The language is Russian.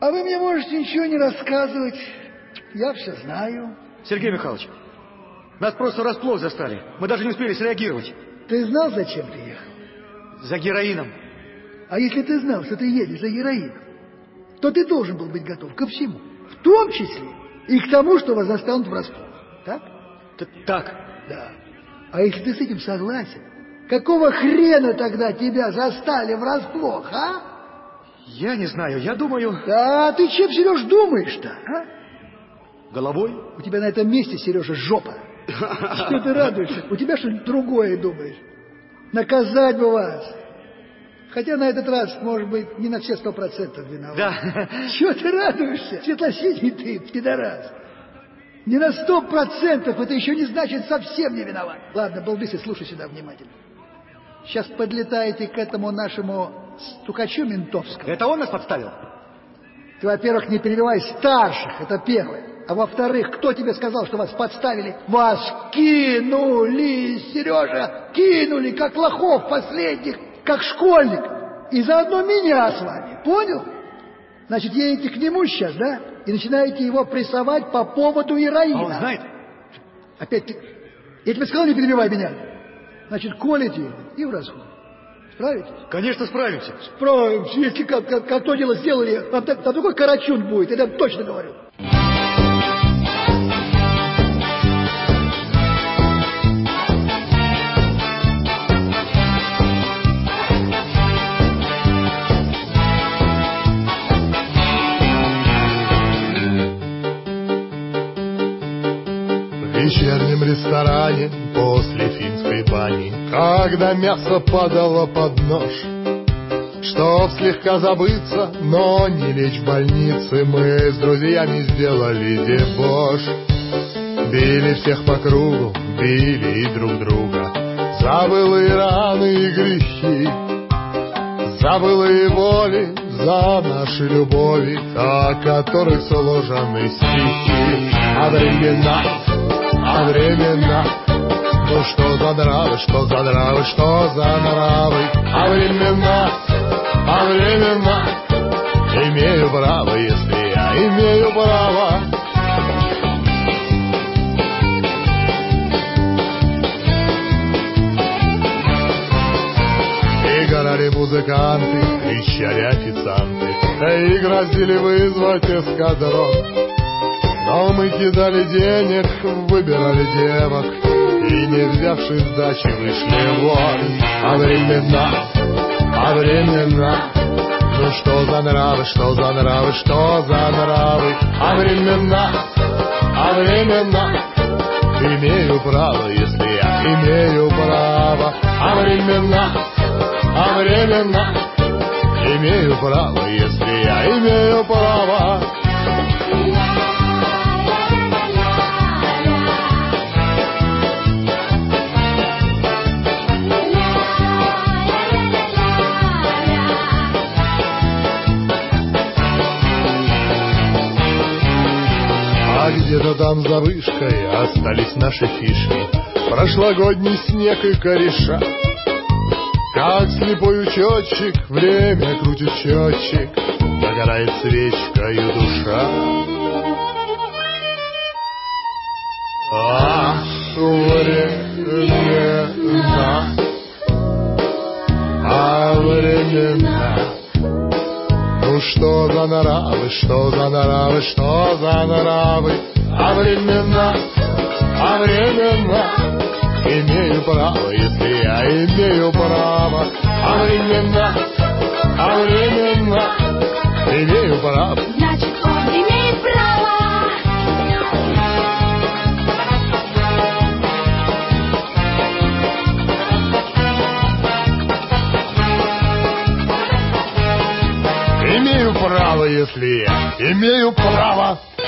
А вы мне можете ничего не рассказывать. Я все знаю. Сергей Михайлович, нас просто врасплох застали. Мы даже не успели среагировать. Ты знал, зачем ты ехал? За героином. А если ты знал, что ты едешь за героином, то ты должен был быть готов ко всему. В том числе и к тому, что вас застанут врасплох. Так? Так. Да. А если ты с этим согласен, какого хрена тогда тебя застали врасплох, а? Я не знаю, я думаю... Да, ты чем, Сереж, думаешь-то, а? Головой? У тебя на этом месте, Сережа, жопа. Что ты радуешься? У тебя что-нибудь другое думаешь? Наказать бы вас. Хотя на этот раз, может быть, не на все 100% виноват. Да. Чего ты радуешься? Светлосиний ты, пидорас. Не на 100%, это еще не значит совсем не виноват. Ладно, балбесы, слушай сюда внимательно. Сейчас подлетаете к этому нашему стукачу ментовскому. Это он нас подставил? Ты, во-первых, не перебивай старших, это первое. А во-вторых, кто тебе сказал, что вас подставили? Вас кинули, Сережа, кинули, как лохов последних, как школьник. И заодно меня с вами, понял? Значит, едете к нему сейчас, да? И начинаете его прессовать по поводу героина. А он знает? Опять ты... Я тебе сказал, не перебивай меня. Значит, колите и в расход. Справитесь? Конечно, справимся. Справимся, если как то дело сделали, там такой карачун будет, я тебе точно говорю. В вечернем ресторане после финской бани, когда мясо падало под нож, чтоб слегка забыться, но не лечь в больнице, мы с друзьями сделали дебош. Били всех по кругу, били и друг друга, за былые раны и грехи, за былые боли, за наши любови, о которых сложены стихи. А времена, ну что за нравы, что за нравы, что за нравы. А времена, имею право, если я имею право. И горали музыканты, кричали официанты, и грозили вызвать эскадрон. Но мы кидали денег, выбирали девок, и, не взявши сдачи, вышли вон. А времена, ну что за нравы, что за нравы, что за нравы. А времена, имею право, если я имею право. А времена, имею право, если я имею право. Где-то там за вышкой остались наши фишки, прошлогодний снег и кореша. Как слепой учетчик, время крутит счетчик, догорает свечкою душа. Ах, времена, ну что за нравы, что за нравы, что за нравы. А времена, имею право, если я имею право. А времена, имею право. Значит, он имеет право. Имею право, если я имею право.